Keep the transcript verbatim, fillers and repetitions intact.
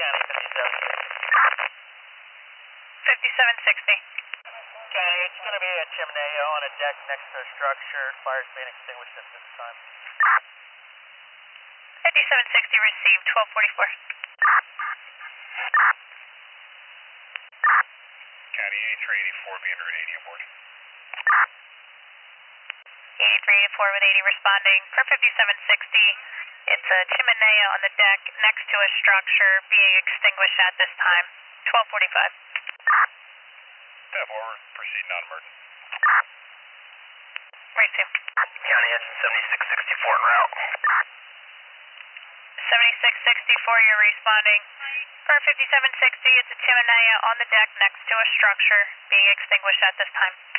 County, fifty-seven sixty. fifty-seven sixty. County, it's going to be a Chimineo on a deck next to a structure. Fire's being extinguished at this time. fifty-seven sixty received, twelve forty-four. County, eighty-three eighty-four, be under an eighty aboard. eighty-three eighty-four with eighty responding. Per fifty-seven sixty, it's a Chimineo on the deck next to a structure being extinguished at this time, twelve forty-five. ten forward, proceed non-emergent. Right two. County, it's seventy-six sixty-four en route. seventy-six sixty-four, you're responding. Per fifty-seven sixty, it's a Chimineo on the deck next to a structure being extinguished at this time.